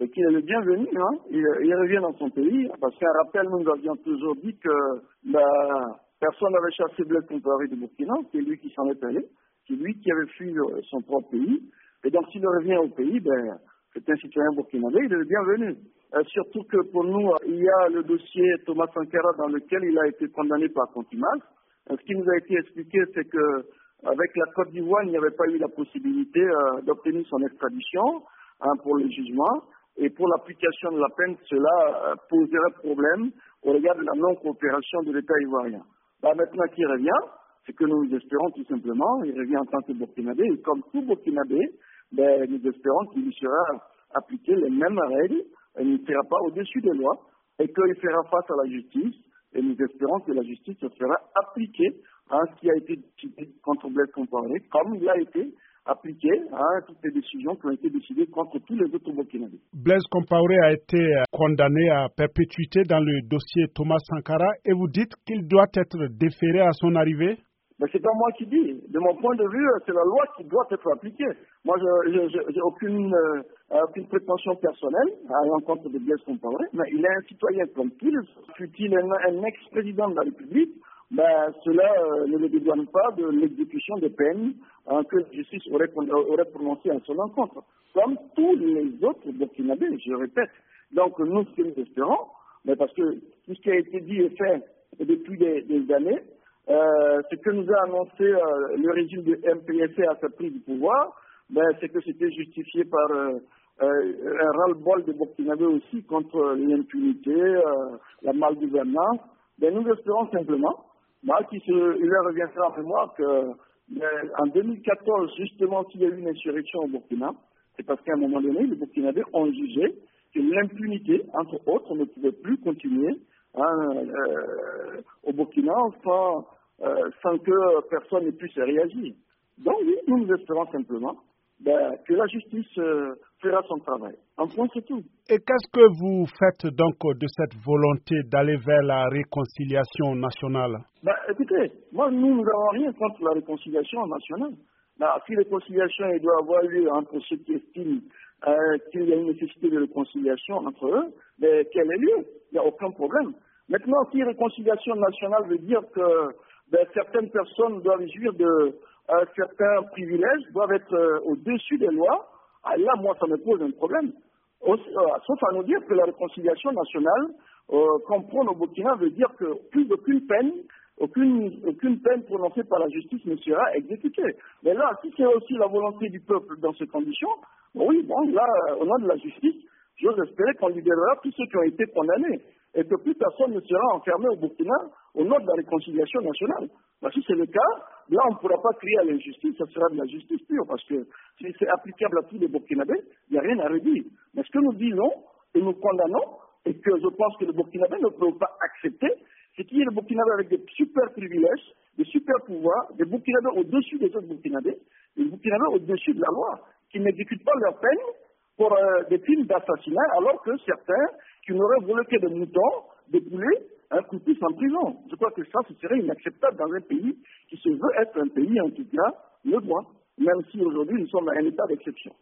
qu'il est le bienvenu, hein. Il revient dans son pays, parce qu'un rappel, nous avions toujours dit que personne n'avait chassé Blaise Compaoré de Burkina, c'est lui qui s'en est allé, c'est lui qui avait fui son propre pays, et donc s'il revient au pays, c'est un citoyen burkinabé, il est le bienvenu. Surtout que pour nous, il y a le dossier Thomas Sankara dans lequel il a été condamné par contumace. Ce qui nous a été expliqué, c'est que avec la Côte d'Ivoire, il n'y avait pas eu la possibilité d'obtenir son extradition pour le jugement. Et pour l'application de la peine, cela poserait problème au regard de la non-coopération de l'État ivoirien. Maintenant qu'il revient, c'est que nous espérons tout simplement, il revient en tant que Burkinabé, et comme tout Burkinabé, nous espérons qu'il lui sera appliqué les mêmes règles, il ne sera pas au-dessus des lois, et qu'il fera face à la justice, et nous espérons que la justice se fera appliquer à ce qui a été décidé contre Blaise Compaoré, comme il a été appliqué à toutes les décisions qui ont été décidées contre tous les autres Burkinabés. Blaise Compaoré a été condamné à perpétuité dans le dossier Thomas Sankara, et vous dites qu'il doit être déféré à son arrivée? C'est pas moi qui dis. De mon point de vue, c'est la loi qui doit être appliquée. Moi, je n'ai aucune prétention personnelle à l'encontre de Blaise Compaoré, mais il est un citoyen comme qu'il, fut-il un ex-président de la République, cela ne le dédouane pas de l'exécution des peines que la justice aurait prononcées à son encontre. Comme tous les autres Burkinabés, je répète. Donc, nous, ce que nous espérons, parce que tout ce qui a été dit et fait depuis des années, ce que nous a annoncé le régime de MPSC à sa prise du pouvoir, c'est que c'était justifié par un ras-le-bol de Burkinabé aussi contre l'impunité, la malgouvernance. Nous espérons simplement qu'il leur reviendra en mémoire qu'en 2014, justement, s'il y a eu une insurrection au Burkina, c'est parce qu'à un moment donné, les Burkinabés ont jugé que l'impunité, entre autres, ne pouvait plus continuer au Burkina sans que personne ne puisse réagir. Donc oui, nous espérons simplement que la justice fera son travail. En point, c'est tout. Et qu'est-ce que vous faites donc de cette volonté d'aller vers la réconciliation nationale? Écoutez, nous n'avons rien contre la réconciliation nationale. Si réconciliation doit avoir lieu entre ceux qui estiment qu'il y a une nécessité de réconciliation entre eux, qu'elle ait lieu, il n'y a aucun problème. Maintenant, si réconciliation nationale veut dire que certaines personnes doivent jouir de certains privilèges, doivent être au-dessus des lois, là, moi, ça me pose un problème. Sauf à nous dire que la réconciliation nationale qu'on prône au Burkina veut dire que plus aucune peine prononcée par la justice ne sera exécutée. Mais là, si c'est aussi la volonté du peuple dans ces conditions, là, au nom de la justice, j'ose espérer qu'on libérera tous ceux qui ont été condamnés et que plus personne ne sera enfermé au Burkina au nom de la réconciliation nationale. Si c'est le cas, là, on ne pourra pas crier à l'injustice, ça sera de la justice pure, parce que si c'est applicable à tous les Burkinabés, il n'y a rien à redire. Mais ce que nous disons et nous condamnons, et que je pense que les Burkinabés ne peuvent pas accepter, c'est qu'il y ait des Burkinabés avec des super privilèges, des super pouvoirs, des Burkinabés au-dessus des autres Burkinabés, des Burkinabés au-dessus de la loi, qui n'exécutent pas leur peine pour des crimes d'assassinat, alors que certains qui n'auraient volé que des moutons, des poulets, puissent en prison. Je crois que ça, ce serait inacceptable dans un pays qui se veut être un pays, en tout cas, le droit, même si aujourd'hui nous sommes à un état d'exception.